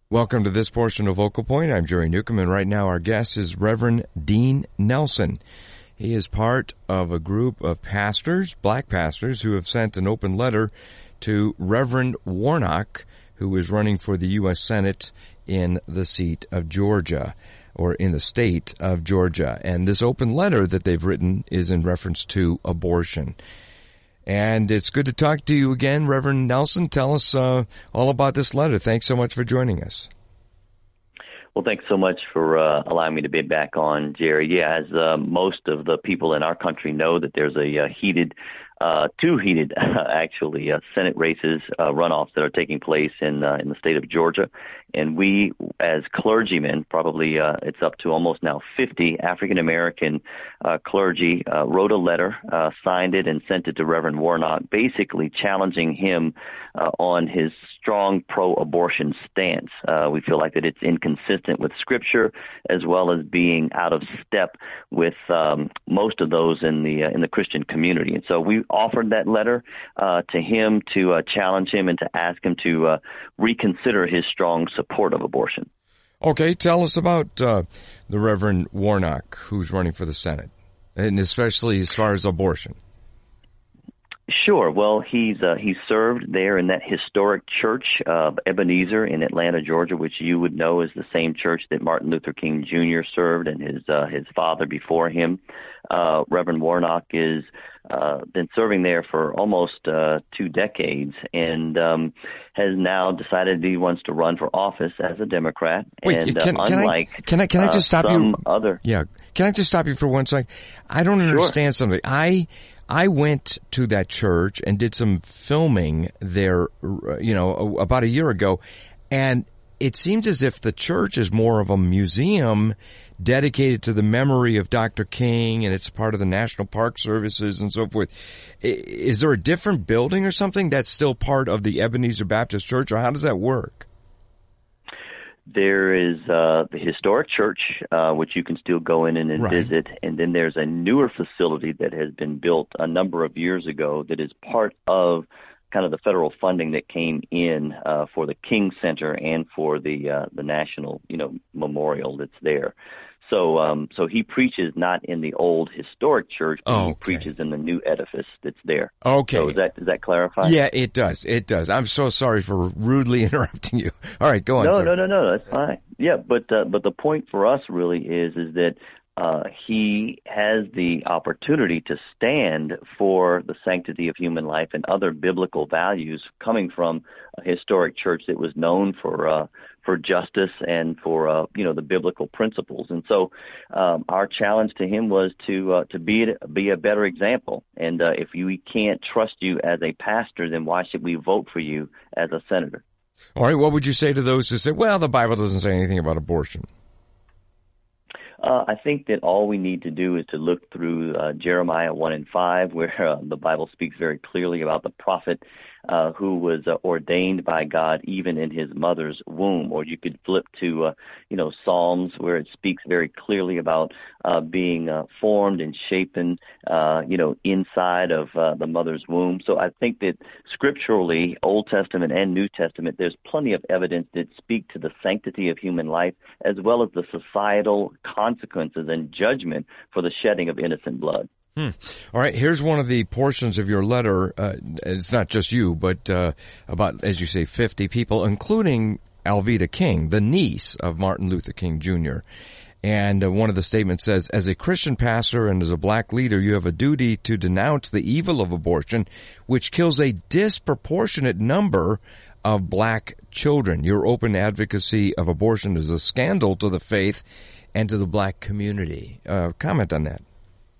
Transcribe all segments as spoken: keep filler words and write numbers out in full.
Welcome to this portion of Vocal Point. I'm Jerry Newcomb, and right now our guest is Reverend Dean Nelson. He is part of a group of pastors, black pastors, who have sent an open letter to Reverend Warnock, who is running for the U S Senate in the seat of Georgia, or in the state of Georgia. And this open letter that they've written is in reference to abortion. And it's good to talk to you again, Reverend Nelson. Tell us uh, all about this letter. Thanks so much for joining us. Well, thanks so much for uh, allowing me to be back on, Jerry. Yeah, as uh, most of the people in our country know, that there's a uh, heated, uh, two heated, uh, actually, uh, Senate races, uh, runoffs that are taking place in uh, in the state of Georgia. And we, as clergymen, probably uh, it's up to almost now fifty African-American uh, clergy, uh, wrote a letter, uh, signed it, and sent it to Reverend Warnock, basically challenging him uh, on his strong pro-abortion stance. Uh, we feel like that it's inconsistent with Scripture, as well as being out of step with um, most of those in the uh, in the Christian community. And so we offered that letter uh, to him to uh, challenge him and to ask him to uh, reconsider his strong support of abortion. Okay, tell us about uh, the Reverend Warnock, who's running for the Senate, and especially as far as abortion. Sure. Well, he's uh, he served there in that historic church of Ebenezer in Atlanta, Georgia, which you would know is the same church that Martin Luther King Junior served and his uh, his father before him. Uh, Reverend Warnock is uh, been serving there for almost uh, two decades and um, has now decided he wants to run for office as a Democrat. Wait, and can, uh, can unlike I can I can I just uh, stop some you? Other, yeah, can I just stop you for one second? I don't understand Sure. something. I. I went to that church and did some filming there, you know, about a year ago, and it seems as if the church is more of a museum dedicated to the memory of Doctor King, and it's part of the National Park Services and so forth. Is there a different building or something that's still part of the Ebenezer Baptist Church, or how does that work? There is uh, the historic church, uh, which you can still go in and, and Right. visit, and then there's a newer facility that has been built a number of years ago that is part of kind of the federal funding that came in uh, for the King Center and for the uh, the national, you know, memorial that's there. So, um, so he preaches not in the old historic church, but Oh, he okay. preaches in the new edifice that's there. Okay. So, is that does that clarify? Yeah, it does. It does. I'm so sorry for rudely interrupting you. All right, go on. No, sir. no, no, no. That's fine. Yeah, but uh, but the point for us really is is that uh, he has the opportunity to stand for the sanctity of human life and other biblical values coming from a historic church that was known for uh, for justice and for uh, you know the biblical principles. And so um, our challenge to him was to uh, to be be a better example. And uh, if we can't trust you as a pastor, then why should we vote for you as a senator? All right, what would you say to those who say, well, the Bible doesn't say anything about abortion? Uh, I think that all we need to do is to look through uh, Jeremiah one and five, where uh, the Bible speaks very clearly about the prophet uh, who was uh, ordained by God even in his mother's womb. Or you could flip to, uh, you know, Psalms, where it speaks very clearly about uh, being uh, formed and shapen, uh, you know, inside of uh, the mother's womb. So I think that scripturally, Old Testament and New Testament, there's plenty of evidence that speak to the sanctity of human life, as well as the societal consequences and judgment for the shedding of innocent blood. Hmm. All right, here's one of the portions of your letter. Uh, it's not just you, but uh, about, as you say, fifty people, including Alveda King, the niece of Martin Luther King Junior And uh, one of the statements says, as a Christian pastor and as a black leader, you have a duty to denounce the evil of abortion, which kills a disproportionate number of black children. Your open advocacy of abortion is a scandal to the faith and to the black community. Uh, comment on that.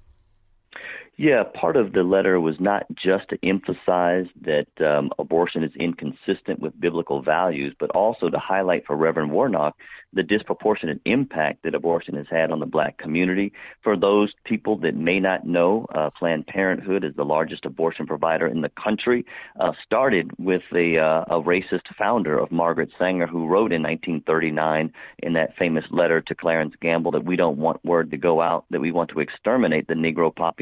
Yeah, part of the letter was not just to emphasize that um, abortion is inconsistent with biblical values, but also to highlight for Reverend Warnock the disproportionate impact that abortion has had on the black community. For those people that may not know, uh, Planned Parenthood is the largest abortion provider in the country, uh, started with a, uh, a racist founder of Margaret Sanger, who wrote in nineteen thirty-nine in that famous letter to Clarence Gamble that we don't want word to go out that we want to exterminate the Negro population.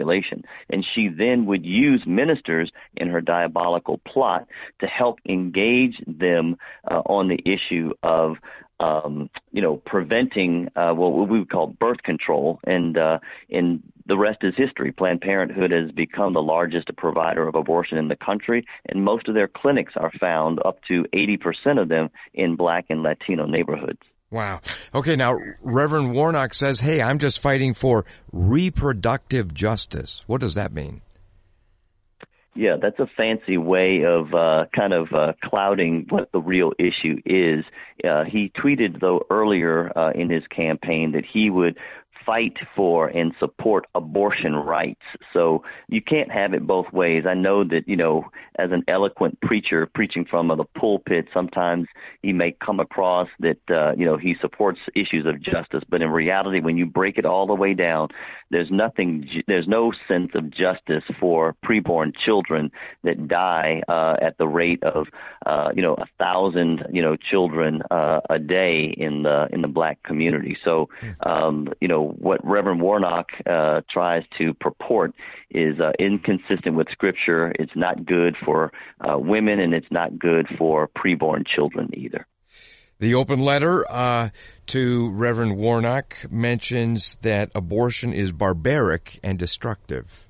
And she then would use ministers in her diabolical plot to help engage them uh, on the issue of Um, you know, preventing uh, what we would call birth control, and uh, and the rest is history. Planned Parenthood has become the largest provider of abortion in the country, and most of their clinics are found, up to eighty percent of them, in Black and Latino neighborhoods. Wow. Okay, now Reverend Warnock says, "Hey, I'm just fighting for reproductive justice." What does that mean? Yeah, that's a fancy way of uh, kind of uh, clouding what the real issue is. Uh, he tweeted, though, earlier uh, in his campaign that he would fight for and support abortion rights. So you can't have it both ways. I know that, you know, as an eloquent preacher preaching from the pulpit, sometimes he may come across that, uh, you know, he supports issues of justice. But in reality, when you break it all the way down, there's nothing, there's no sense of justice for preborn children that die uh, at the rate of, uh, you know, a thousand, you know, children uh, a day in the in the Black community. So, um, you know, what Reverend Warnock uh, tries to purport is uh, inconsistent with Scripture. It's not good for uh, women, and it's not good for preborn children either. The open letter uh, to Reverend Warnock mentions that abortion is barbaric and destructive.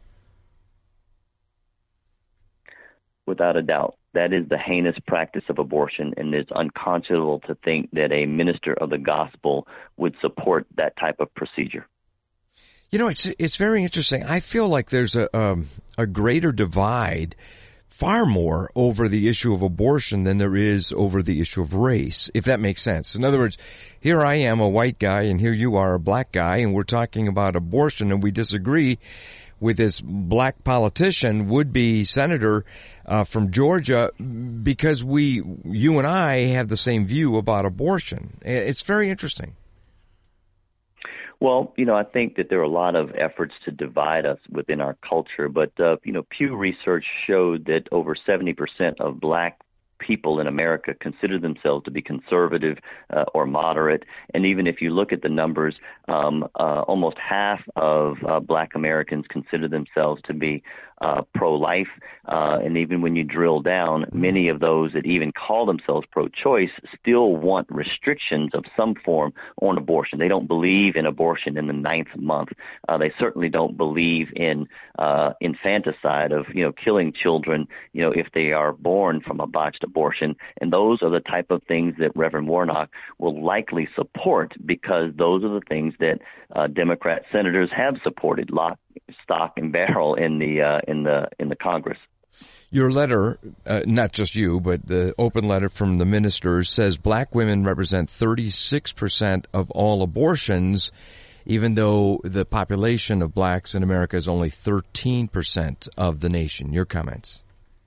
Without a doubt. That is the heinous practice of abortion, and it's unconscionable to think that a minister of the gospel would support that type of procedure. You know, it's it's very interesting. I feel like there's a um, a greater divide, far more over the issue of abortion than there is over the issue of race, if that makes sense. In other words, here I am, a white guy, and here you are, a black guy, and we're talking about abortion, and we disagree with this black politician, would-be senator uh, from Georgia, because we, you and I, have the same view about abortion. It's very interesting. Well, you know, I think that there are a lot of efforts to divide us within our culture, but, uh, you know, Pew Research showed that over seventy percent of Black people in America consider themselves to be conservative uh, or moderate. And even if you look at the numbers, um, uh, almost half of uh, Black Americans consider themselves to be uh, pro-life. Uh, and even when you drill down, many of those that even call themselves pro-choice still want restrictions of some form on abortion. They don't believe in abortion in the ninth month. Uh, they certainly don't believe in uh, infanticide, of, you know, killing children, you know, if they are born from a botched abortion. And those are the type of things that Reverend Warnock will likely support, because those are the things that uh, Democrat senators have supported, lock, stock, and barrel in the uh, in the in the Congress. Your letter, uh, not just you, but the open letter from the ministers, says Black women represent thirty-six percent of all abortions, even though the population of blacks in America is only thirteen percent of the nation. Your comments?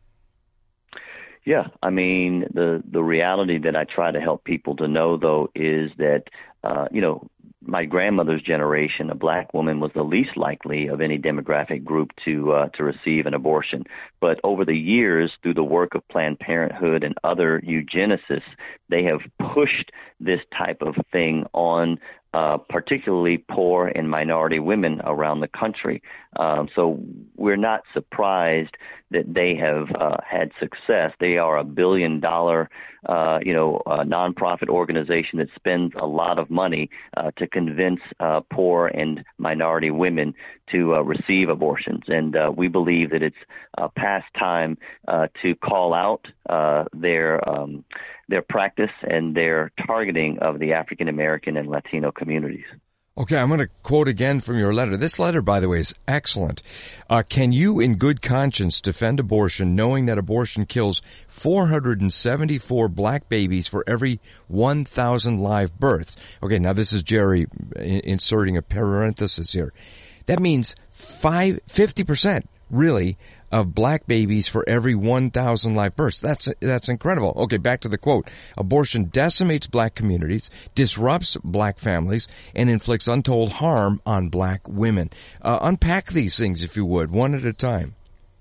Yeah, I mean, the the reality that I try to help people to know, though, is that, uh, you know, my grandmother's generation, a Black woman was the least likely of any demographic group to uh, to receive an abortion. But over the years, through the work of Planned Parenthood and other eugenicists, they have pushed this type of thing on uh, particularly poor and minority women around the country. Um, so we're not surprised that they have uh, had success. They are a billion dollar, uh, you know, uh, nonprofit organization that spends a lot of money uh, to convince uh, poor and minority women to uh, receive abortions. And uh, we believe that it's uh, past time uh, to call out uh, their um, their practice and their targeting of the African American and Latino communities. Okay, I'm going to quote again from your letter. This letter, by the way, is excellent. Uh, can you, in good conscience, defend abortion, knowing that abortion kills four hundred seventy-four black babies for every one thousand live births? Okay, now this is Jerry inserting a parenthesis here. That means five, fifty percent, really, of black babies for every one thousand live births. That's that's incredible. Okay, back to the quote. Abortion decimates black communities, disrupts black families, and inflicts untold harm on black women. Uh, unpack these things, if you would, one at a time.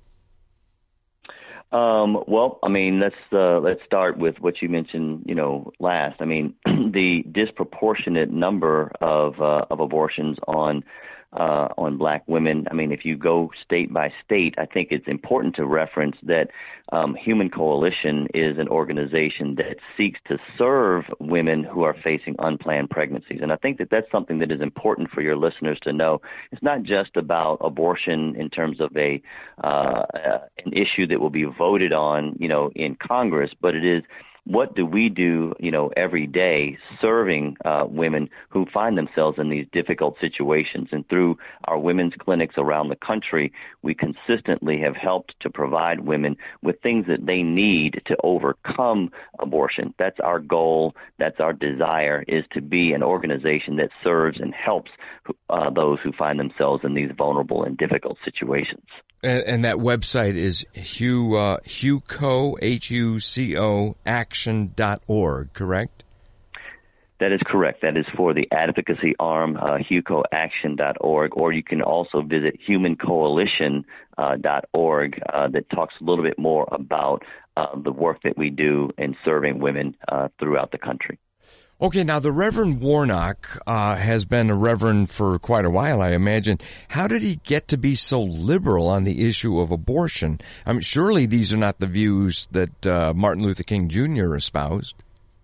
Um, well, I mean, let's uh, let's start with what you mentioned, you know, last. I mean, the disproportionate number of uh, of abortions on uh, on black women. I mean, if you go state by state, I think it's important to reference that um, Human Coalition is an organization that seeks to serve women who are facing unplanned pregnancies. And I think that that's something that is important for your listeners to know. It's not just about abortion in terms of a uh, an issue that will be voted on, you know, in Congress, but it is what do we do, you know, every day serving uh, women who find themselves in these difficult situations. And through our women's clinics around the country, we consistently have helped to provide women with things that they need to overcome abortion. That's our goal. That's our desire, is to be an organization that serves and helps uh, those who find themselves in these vulnerable and difficult situations. And, and that website is Hugh, uh, HuCo, H U C O, action dot org, correct? That is correct. That is for the advocacy arm, uh, huco action dot org, or you can also visit human coalition dot org uh, that talks a little bit more about uh, the work that we do in serving women uh, throughout the country. Okay, now the Reverend Warnock uh, has been a reverend for quite a while, I imagine. How did he get to be so liberal on the issue of abortion? I mean, surely these are not the views that uh, Martin Luther King Junior espoused.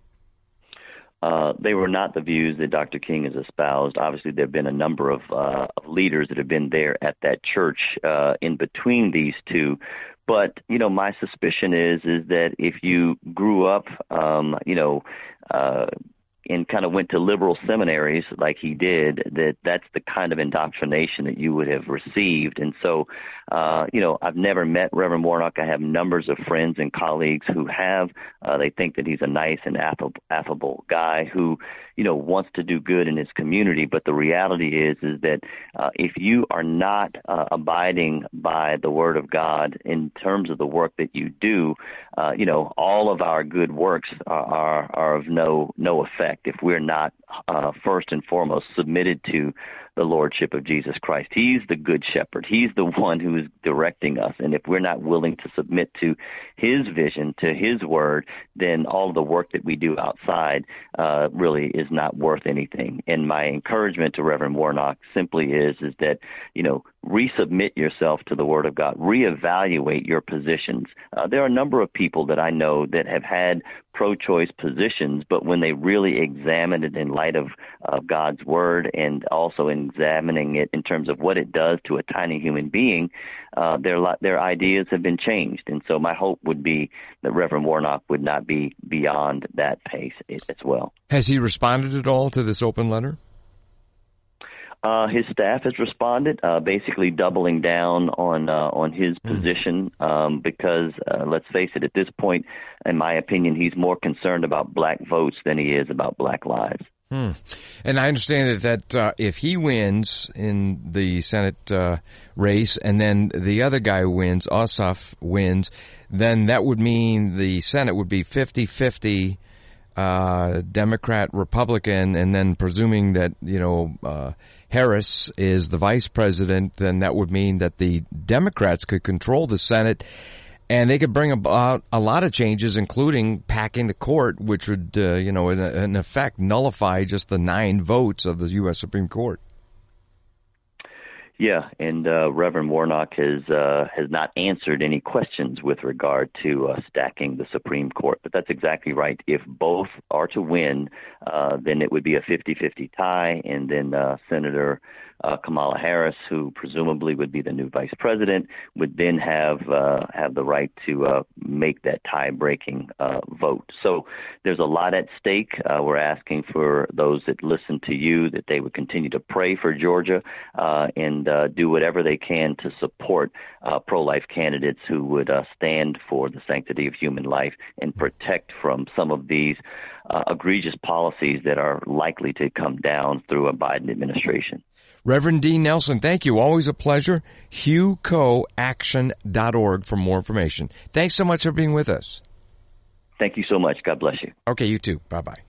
Uh, they were not the views that Doctor King has espoused. Obviously, there have been a number of, uh, of leaders that have been there at that church uh, in between these two. But, you know, my suspicion is is that if you grew up, um, you know, uh, and kind of went to liberal seminaries like he did, that that's the kind of indoctrination that you would have received. And so, uh, you know, I've never met Reverend Warnock. I have numbers of friends and colleagues who have. Uh, they think that he's a nice and affable, affable guy who, you know, wants to do good in his community. But the reality is, is that uh, if you are not uh, abiding by the Word of God in terms of the work that you do, uh, you know, all of our good works are, are, are of no no effect if we're not uh, first and foremost submitted to the Lordship of Jesus Christ. He's the good shepherd. He's the one who is directing us. And if we're not willing to submit to his vision, to his word, then all of the work that we do outside uh, really is not worth anything. And my encouragement to Reverend Warnock simply is, is that, you know, resubmit yourself to the Word of God. Reevaluate your positions. Uh, there are a number of people that I know that have had pro-choice positions, but when they really examine it in light of uh, God's Word and also examining it in terms of what it does to a tiny human being, uh, their their ideas have been changed. And so my hope would be that Reverend Warnock would not be beyond that pace as well. Has he responded at all to this open letter? Uh, his staff has responded, uh, basically doubling down on uh, on his position um, because, uh, let's face it, at this point, in my opinion, he's more concerned about black votes than he is about black lives. Hmm. And I understand that, that uh, if he wins in the Senate uh, race and then the other guy who wins, Ossoff wins, then that would mean the Senate would be fifty-fifty uh, Democrat, Republican, and then presuming that, you know, uh, Harris is the vice president, then that would mean that the Democrats could control the Senate and they could bring about a lot of changes, including packing the court, which would, uh, you know, in, in effect nullify just the nine votes of the U S Supreme Court. Yeah, and uh, Reverend Warnock has uh, has not answered any questions with regard to uh, stacking the Supreme Court. But that's exactly right. If both are to win, uh, then it would be a fifty-fifty tie, and then uh, Senator uh, Kamala Harris, who presumably would be the new vice president, would then have uh, have the right to uh, make that tie-breaking uh, vote. So there's a lot at stake. Uh, we're asking for those that listen to you that they would continue to pray for Georgia uh, and uh, do whatever they can to support uh, pro-life candidates who would uh, stand for the sanctity of human life and protect from some of these uh, egregious policies that are likely to come down through a Biden administration. Reverend Dean Nelson, thank you. Always a pleasure. Hugh Co Action dot org for more information. Thanks so much for being with us. Thank you so much. God bless you. Okay, you too. Bye-bye.